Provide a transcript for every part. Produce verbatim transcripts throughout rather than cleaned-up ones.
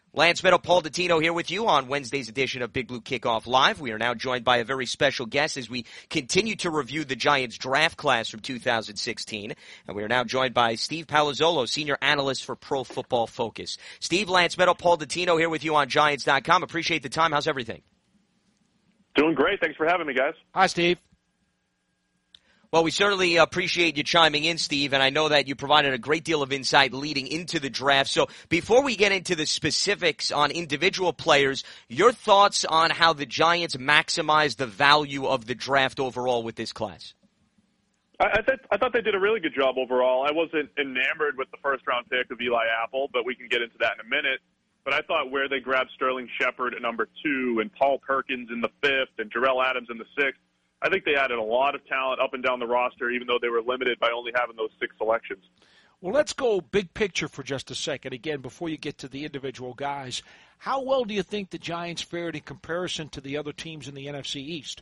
Lance Meadow, Paul Dottino here with you on Wednesday's edition of Big Blue Kickoff Live. We are now joined by a very special guest as we continue to review the Giants draft class from two thousand sixteen. And we are now joined by Steve Palazzolo, senior analyst for Pro Football Focus. Steve, Lance Meadow, Paul Dottino here with you on Giants dot com. Appreciate the time. How's everything? Doing great. Thanks for having me, guys. Hi, Steve. Well, we certainly appreciate you chiming in, Steve, and I know that you provided a great deal of insight leading into the draft. So before we get into the specifics on individual players, your thoughts on how the Giants maximize the value of the draft overall with this class? I, I, th- I thought they did a really good job overall. I wasn't enamored with the first-round pick of Eli Apple, but we can get into that in a minute. But I thought where they grabbed Sterling Shepard at number two and Paul Perkins in the fifth and Jarrell Adams in the sixth, I think they added a lot of talent up and down the roster, even though they were limited by only having those six selections. Well, let's go big picture for just a second. Again, before you get to the individual guys, how well do you think the Giants fared in comparison to the other teams in the N F C East?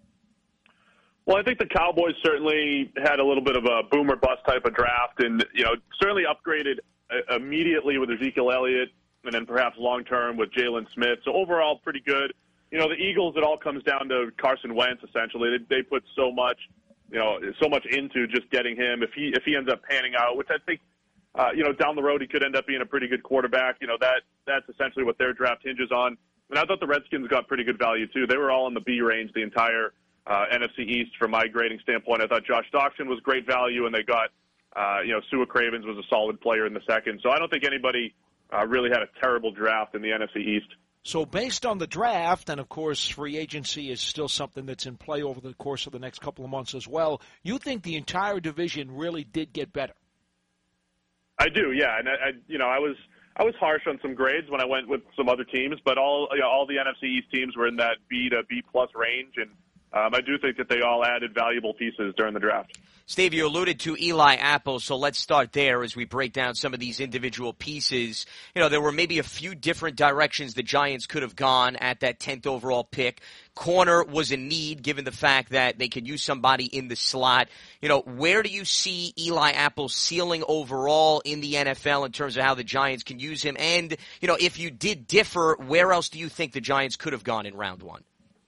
Well, I think the Cowboys certainly had a little bit of a boom or bust type of draft, and you know certainly upgraded uh, immediately with Ezekiel Elliott, and then perhaps long term with Jalen Smith. So overall, pretty good. You know, the Eagles, it all comes down to Carson Wentz, essentially. They, they put so much, you know, so much into just getting him. If he if he ends up panning out, which I think, uh, you know, down the road he could end up being a pretty good quarterback. You know, that that's essentially what their draft hinges on. And I thought the Redskins got pretty good value, too. They were all in the B range the entire uh, N F C East from my grading standpoint. I thought Josh Doctson was great value, and they got, uh, you know, Sua Cravens was a solid player in the second. So I don't think anybody uh, really had a terrible draft in the N F C East. So based on the draft, and of course free agency is still something that's in play over the course of the next couple of months as well, you think the entire division really did get better? I do, yeah. And I, I you know, I was I was harsh on some grades when I went with some other teams, but all you know, all the N F C East teams were in that B to B plus range, and um, I do think that they all added valuable pieces during the draft. Steve, you alluded to Eli Apple, so let's start there as we break down some of these individual pieces. You know, there were maybe a few different directions the Giants could have gone at that tenth overall pick. Corner was a need, given the fact that they could use somebody in the slot. You know, where do you see Eli Apple's ceiling overall in the N F L in terms of how the Giants can use him? And, you know, if you did differ, where else do you think the Giants could have gone in round one?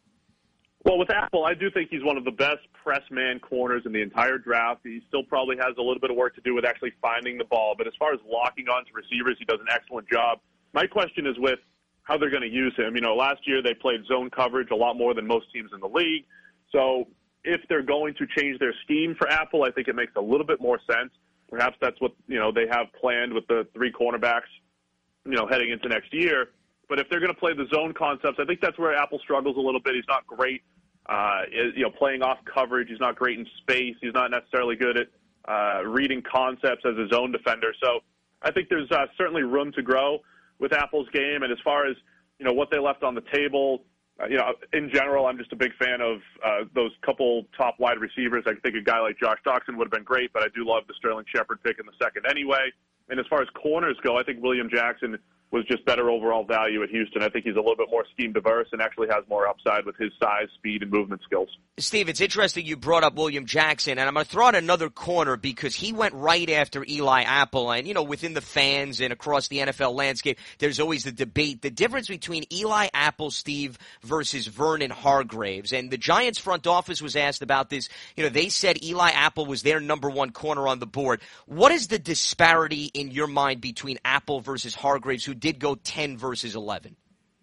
Well, with Apple, I do think he's one of the best press man corners in the entire draft. He still probably has a little bit of work to do with actually finding the ball. But as far as locking on to receivers, he does an excellent job. My question is with how they're going to use him. You know, last year they played zone coverage a lot more than most teams in the league. So if they're going to change their scheme for Apple, I think it makes a little bit more sense. Perhaps that's what, you know, they have planned with the three cornerbacks, you know, heading into next year. But if they're going to play the zone concepts, I think that's where Apple struggles a little bit. He's not great, uh, you know, playing off coverage. He's not great in space. He's not necessarily good at uh, reading concepts as a zone defender. So I think there's uh, certainly room to grow with Apple's game. And as far as, you know, what they left on the table, uh, you know, in general, I'm just a big fan of uh, those couple top wide receivers. I think a guy like Josh Doctson would have been great, but I do love the Sterling Shepard pick in the second anyway. And as far as corners go, I think William Jackson was just better overall value at Houston. I think he's a little bit more scheme diverse and actually has more upside with his size, speed, and movement skills. Steve, it's interesting you brought up William Jackson, and I'm going to throw out another corner because he went right after Eli Apple. And, you know, within the fans and across the N F L landscape, there's always the debate, the difference between Eli Apple, Steve, versus Vernon Hargreaves. And the Giants front office was asked about this. You know, they said Eli Apple was their number one corner on the board. What is the disparity in your mind between Apple versus Hargreaves, who did go ten versus eleven?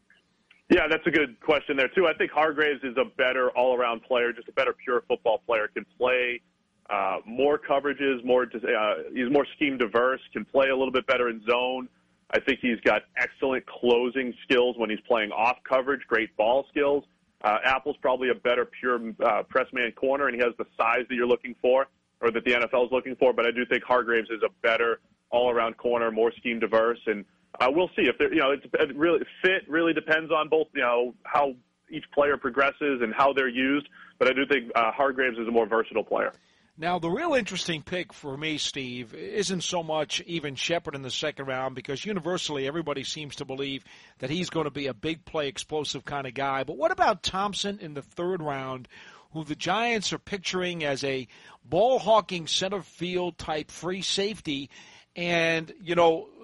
Yeah, that's a good question there, too. I think Hargreaves is a better all-around player, just a better pure football player, can play uh, more coverages, more uh, he's more scheme diverse, can play a little bit better in zone. I think he's got excellent closing skills when he's playing off coverage, great ball skills. Uh, Apple's probably a better pure uh, press man corner, and he has the size that you're looking for, or that the N F L is looking for, but I do think Hargreaves is a better all-around corner, more scheme diverse, and Uh, we'll see if they're, you know, it's, it really fit really depends on both, you know, how each player progresses and how they're used. But I do think uh, Hargreaves is a more versatile player. Now, the real interesting pick for me, Steve, isn't so much even Shepard in the second round, because universally everybody seems to believe that he's going to be a big play, explosive kind of guy. But what about Thompson in the third round, who the Giants are picturing as a ball-hawking center field type free safety? And, you know,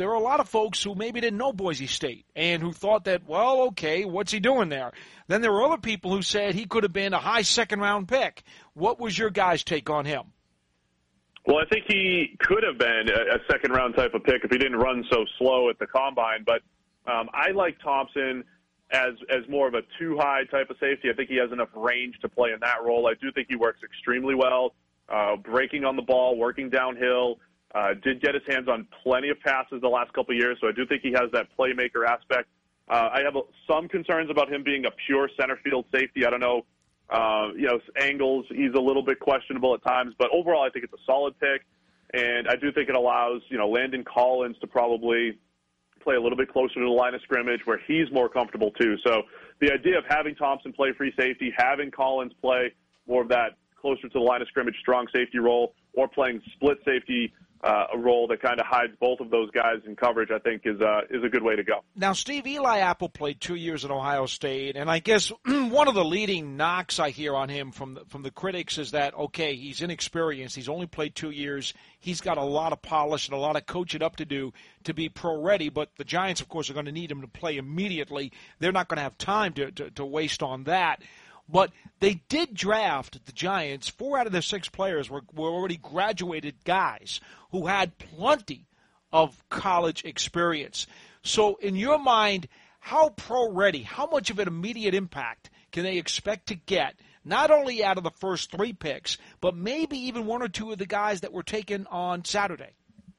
there are a lot of folks who maybe didn't know Boise State and who thought that, well, okay, what's he doing there? Then there were other people who said he could have been a high second-round pick. What was your guys' take on him? Well, I think he could have been a, a second-round type of pick if he didn't run so slow at the combine. But um, I like Thompson as as more of a too-high type of safety. I think he has enough range to play in that role. I do think he works extremely well, uh, breaking on the ball, working downhill. Uh, did get his hands on plenty of passes the last couple of years, so I do think he has that playmaker aspect. Uh, I have some concerns about him being a pure center field safety. I don't know, uh, you know, angles, he's a little bit questionable at times, but overall I think it's a solid pick, and I do think it allows, you know, Landon Collins to probably play a little bit closer to the line of scrimmage where he's more comfortable too. So the idea of having Thompson play free safety, having Collins play more of that closer to the line of scrimmage strong safety role, or playing split safety Uh, a role that kind of hides both of those guys in coverage, I think, is uh, is a good way to go. Now, Steve, Eli Apple played two years at Ohio State, and I guess one of the leading knocks I hear on him from the, from the critics is that, okay, he's inexperienced. He's only played two years. He's got a lot of polish and a lot of coaching up to do to be pro-ready, but the Giants, of course, are going to need him to play immediately. They're not going to have time to, to, to waste on that. But they did draft, the Giants, four out of their six players were, were already graduated guys who had plenty of college experience. So in your mind, how pro-ready, how much of an immediate impact can they expect to get, not only out of the first three picks, but maybe even one or two of the guys that were taken on Saturday?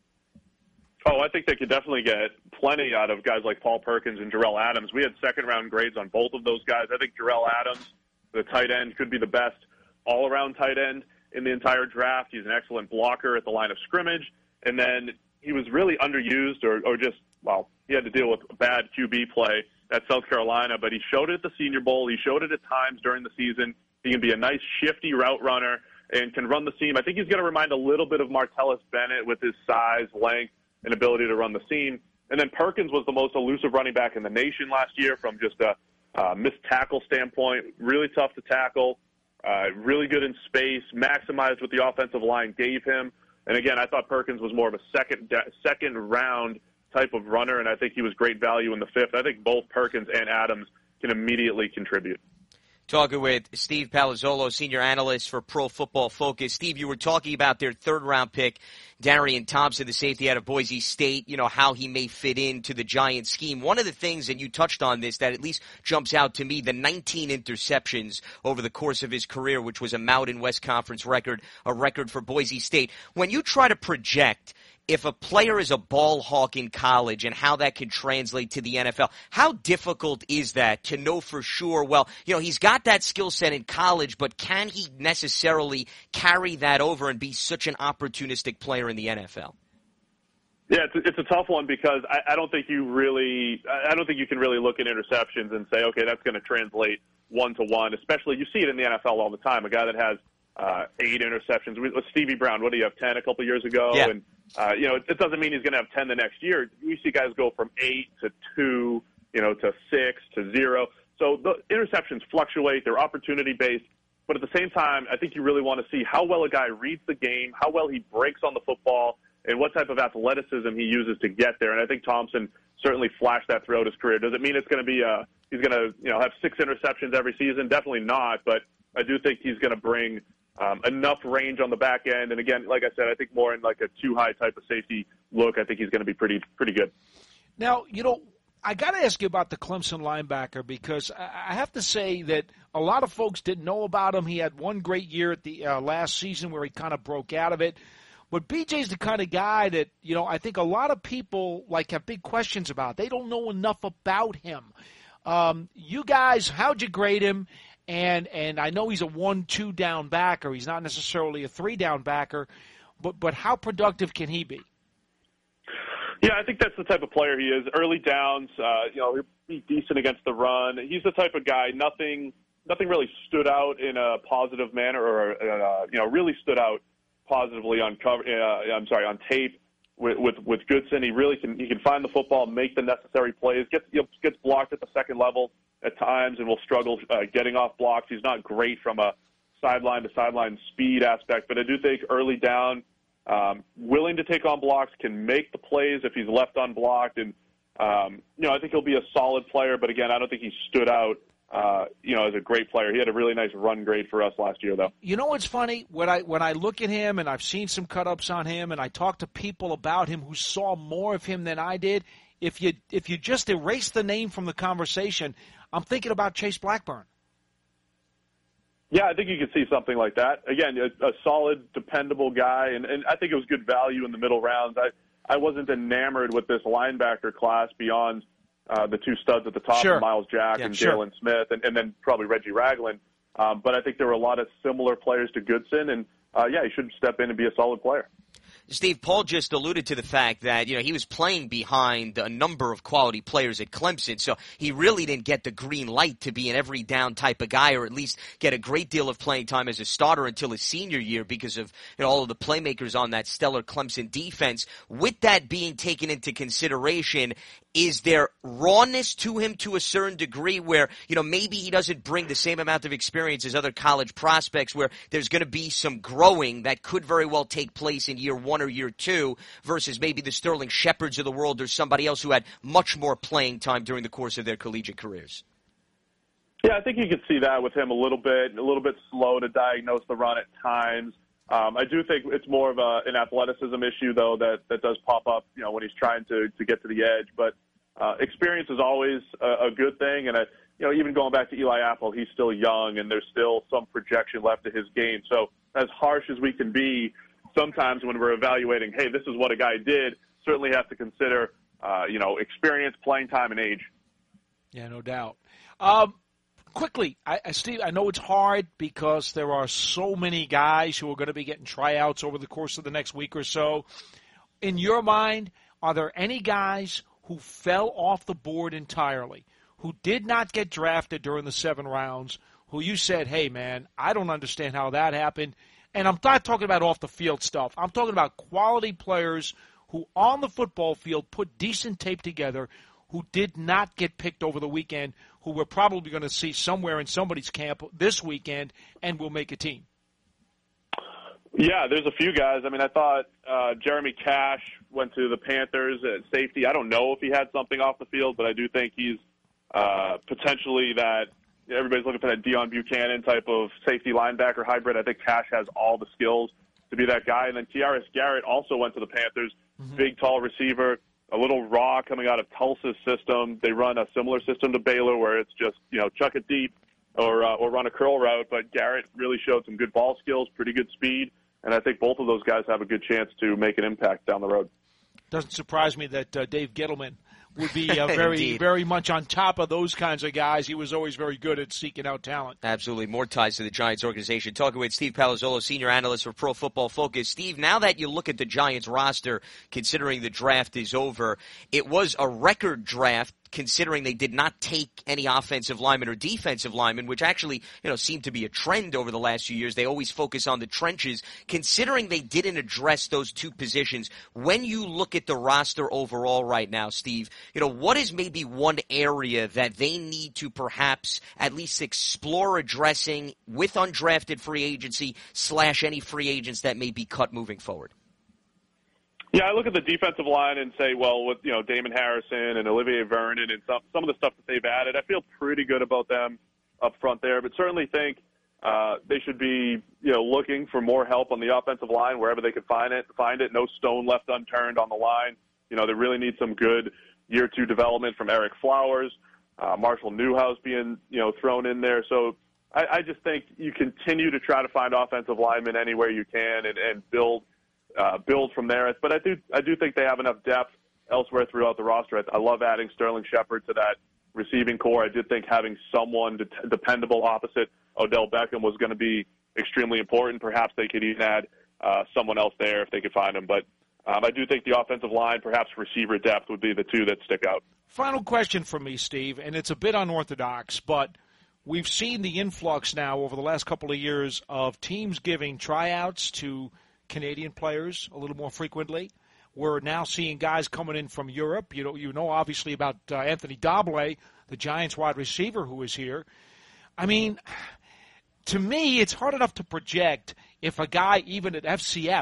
Oh, I think they could definitely get plenty out of guys like Paul Perkins and Jarrell Adams. We had second-round grades on both of those guys. I think Jarrell Adams, the tight end, could be the best all-around tight end in the entire draft. He's an excellent blocker at the line of scrimmage. And then he was really underused or, or just, well, he had to deal with bad Q B play at South Carolina, but he showed it at the Senior Bowl. He showed it at times during the season. He can be a nice, shifty route runner and can run the seam. I think he's going to remind a little bit of Martellus Bennett with his size, length, and ability to run the seam. And then Perkins was the most elusive running back in the nation last year from just a Uh, missed tackle standpoint, really tough to tackle, uh, really good in space, maximized what the offensive line gave him. And again, I thought Perkins was more of a second second round type of runner, and I think he was great value in the fifth. I think both Perkins and Adams can immediately contribute. Talking with Steve Palazzolo, senior analyst for Pro Football Focus. Steve, you were talking about their third-round pick, Darian Thompson, the safety out of Boise State, you know, how he may fit into the Giants scheme. One of the things, and you touched on this, that at least jumps out to me, the nineteen interceptions over the course of his career, which was a Mountain West Conference record, a record for Boise State. When you try to project if a player is a ball hawk in college and how that can translate to the N F L, how difficult is that to know for sure, well, you know, he's got that skill set in college, but can he necessarily carry that over and be such an opportunistic player in the N F L? Yeah, it's a, it's a tough one because I, I don't think you really, I don't think you can really look at interceptions and say, okay, that's going to translate one to one. Especially, you see it in the N F L all the time. A guy that has uh, eight interceptions. With Stevie Brown, what do you have, ten a couple years ago? Yeah. And uh, you know, it, it doesn't mean he's going to have ten the next year. We see guys go from eight to two, you know, to six to zero. So the interceptions fluctuate. They're opportunity based. But at the same time, I think you really want to see how well a guy reads the game, how well he breaks on the football, and what type of athleticism he uses to get there. And I think Thompson certainly flashed that throughout his career. Does it mean it's going to be a, he's going to, you know, have six interceptions every season? Definitely not. But I do think he's going to bring um, enough range on the back end. And again, like I said, I think more in like a too high type of safety look. I think he's going to be pretty pretty good. Now, you know, I got to ask you about the Clemson linebacker because I have to say that a lot of folks didn't know about him. He had one great year at the uh, last season where he kind of broke out of it. But B J's the kind of guy that, you know, I think a lot of people like have big questions about. They don't know enough about him. Um, you guys, how'd you grade him? And and I know he's a one two down backer. He's not necessarily a three down backer. But but how productive can he be? Yeah, I think that's the type of player he is. Early downs, uh, you know, he'll be decent against the run. He's the type of guy. Nothing nothing really stood out in a positive manner, or uh, you know, really stood out positively on cover. Uh, I'm sorry, on tape with, with with Goodson. He really can he can find the football, make the necessary plays. Gets you know, gets blocked at the second level at times, and will struggle uh, getting off blocks. He's not great from a sideline to sideline speed aspect, but I do think early down Um, willing to take on blocks, can make the plays if he's left unblocked, and um, you know I think he'll be a solid player. But again, I don't think he stood out, uh, you know, as a great player. He had a really nice run grade for us last year, though. You know what's funny? When I when I look at him, and I've seen some cut-ups on him, and I talk to people about him who saw more of him than I did. If you if you just erase the name from the conversation, I'm thinking about Chase Blackburn. Yeah, I think you could see something like that. Again, a, a solid, dependable guy, and, and I think it was good value in the middle rounds. I, I wasn't enamored with this linebacker class beyond uh, the two studs at the top, sure. Miles Jack yeah, and sure. Jalen Smith, and, and then probably Reggie Ragland. Um, but I think there were a lot of similar players to Goodson, and, uh, yeah, he should step in and be a solid player. Steve, Paul just alluded to the fact that, you know, he was playing behind a number of quality players at Clemson, so he really didn't get the green light to be an every down type of guy, or at least get a great deal of playing time as a starter until his senior year because of, you know, all of the playmakers on that stellar Clemson defense. With that being taken into consideration, is there rawness to him to a certain degree where, you know, maybe he doesn't bring the same amount of experience as other college prospects, where there's going to be some growing that could very well take place in year one or year two versus maybe the Sterling Shepards of the world or somebody else who had much more playing time during the course of their collegiate careers? Yeah, I think you could see that with him a little bit, a little bit slow to diagnose the run at times. Um, I do think it's more of a, an athleticism issue, though, that, that does pop up, you know, when he's trying to, to get to the edge. But uh, experience is always a, a good thing. And, I, you know, even going back to Eli Apple, he's still young, and there's still some projection left to his game. So as harsh as we can be, sometimes when we're evaluating, hey, this is what a guy did, certainly have to consider, uh, you know, experience, playing time, and age. Yeah, no doubt. Um, Quickly, I, I, Steve, I know it's hard because there are so many guys who are going to be getting tryouts over the course of the next week or so. In your mind, are there any guys who fell off the board entirely, who did not get drafted during the seven rounds, who you said, hey, man, I don't understand how that happened? And I'm not talking about off-the-field stuff. I'm talking about quality players who on the football field put decent tape together, who did not get picked over the weekend, who we're probably going to see somewhere in somebody's camp this weekend and will make a team. Yeah, there's a few guys. I mean, I thought uh, Jeremy Cash went to the Panthers at safety. I don't know if he had something off the field, but I do think he's uh, potentially that everybody's looking for that Deion Buchanan type of safety linebacker hybrid. I think Cash has all the skills to be that guy. And then Kiaris Garrett also went to the Panthers, mm-hmm. big, tall receiver, a little raw coming out of Tulsa's system. They run a similar system to Baylor where it's just, you know, chuck it deep or uh, or run a curl route. But Garrett really showed some good ball skills, pretty good speed, and I think both of those guys have a good chance to make an impact down the road. Doesn't surprise me that uh, Dave Gettleman would be uh, very, very much on top of those kinds of guys. He was always very good at seeking out talent. Absolutely. More ties to the Giants organization. Talking with Steve Palazzolo, senior analyst for Pro Football Focus. Steve, now that you look at the Giants roster, considering the draft is over, it was a record draft considering they did not take any offensive linemen or defensive linemen, which actually, you know, seemed to be a trend over the last few years. They always focus on the trenches. Considering they didn't address those two positions, when you look at the roster overall right now, Steve, you know, what is maybe one area that they need to perhaps at least explore addressing with undrafted free agency slash any free agents that may be cut moving forward? Yeah, I look at the defensive line and say, well, with, you know, Damon Harrison and Olivier Vernon and some some of the stuff that they've added, I feel pretty good about them up front there. But certainly think uh, they should be, you know, looking for more help on the offensive line wherever they could find it. Find it. No stone left unturned on the line. You know, they really need some good year two development from Eric Flowers, uh, Marshall Newhouse being, you know, thrown in there. So I, I just think you continue to try to find offensive linemen anywhere you can and, and build. Uh, build from there, but I do I do think they have enough depth elsewhere throughout the roster. I, I love adding Sterling Shepard to that receiving core. I did think having someone de- dependable opposite Odell Beckham was going to be extremely important. Perhaps they could even add uh, someone else there if they could find him. But um, I do think the offensive line, perhaps receiver depth, would be the two that stick out. Final question for me, Steve, and it's a bit unorthodox, but we've seen the influx now over the last couple of years of teams giving tryouts to Canadian players a little more frequently. We're now seeing guys coming in from Europe. You know, you know obviously about uh, Anthony Dobley, the Giants wide receiver who is here. I mean, to me, it's hard enough to project if a guy even at F C S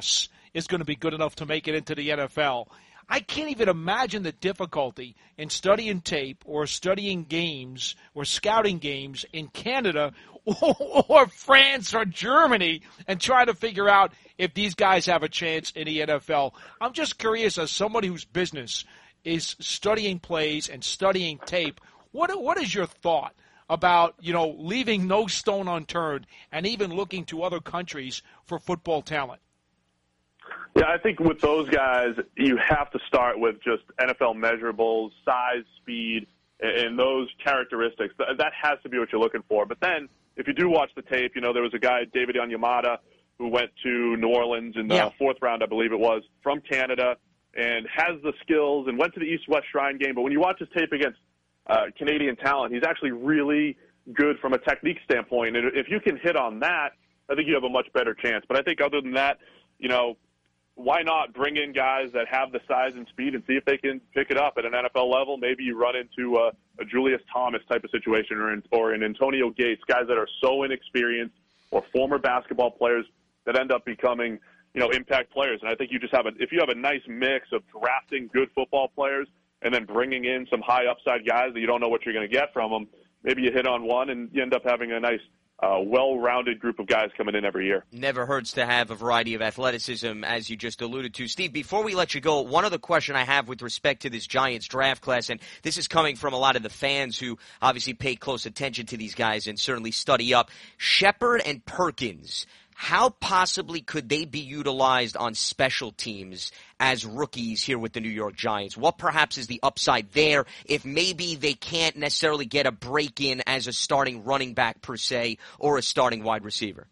is going to be good enough to make it into the N F L. I can't even imagine the difficulty in studying tape or studying games or scouting games in Canada or, or France or Germany and trying to figure out if these guys have a chance in the N F L. I'm just curious, as somebody whose business is studying plays and studying tape, what what is your thought about, you know, leaving no stone unturned and even looking to other countries for football talent? Yeah, I think with those guys, you have to start with just N F L measurables, size, speed, and those characteristics. That has to be what you're looking for. But then, if you do watch the tape, you know, there was a guy, David Onyemata, who went to New Orleans in the yeah. fourth round, I believe it was, from Canada, and has the skills and went to the East-West Shrine game. But when you watch his tape against uh, Canadian talent, he's actually really good from a technique standpoint. And if you can hit on that, I think you have a much better chance. But I think other than that, you know, why not bring in guys that have the size and speed and see if they can pick it up at an N F L level? Maybe you run into a, a Julius Thomas type of situation or, in, or an Antonio Gates, guys that are so inexperienced or former basketball players that end up becoming, you know, impact players. And I think you just have a, if you have a nice mix of drafting good football players and then bringing in some high upside guys that you don't know what you're going to get from them, maybe you hit on one and you end up having a nice Uh, well-rounded group of guys coming in every year. Never hurts to have a variety of athleticism, as you just alluded to. Steve, before we let you go, one other question I have with respect to this Giants draft class, and this is coming from a lot of the fans who obviously pay close attention to these guys and certainly study up. Shepard and Perkins, how possibly could they be utilized on special teams as rookies here with the New York Giants? What perhaps is the upside there if maybe they can't necessarily get a break-in as a starting running back per se or a starting wide receiver?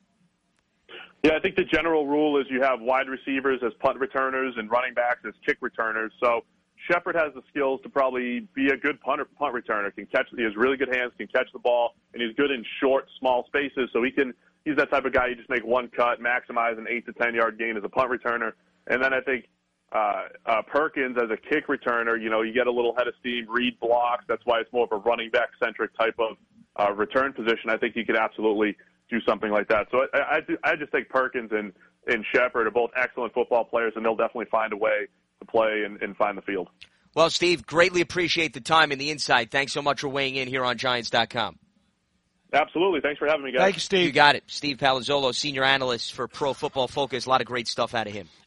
Yeah, I think the general rule is you have wide receivers as punt returners and running backs as kick returners. So Shepard has the skills to probably be a good punt, punt returner. Can catch, he has really good hands, can catch the ball, and he's good in short, small spaces. So he can. He's that type of guy you just make one cut, maximize an eight to ten yard gain as a punt returner. And then I think uh, uh, Perkins as a kick returner, you know, you get a little head of steam, read blocks. That's why it's more of a running back centric type of uh, return position. I think he could absolutely do something like that. So I, I, I just think Perkins and, and Shepard are both excellent football players, and they'll definitely find a way to play and, and find the field. Well, Steve, greatly appreciate the time and the insight. Thanks so much for weighing in here on Giants dot com. Absolutely. Thanks for having me, guys. Thank you, Steve. You got it. Steve Palazzolo, senior analyst for Pro Football Focus. A lot of great stuff out of him.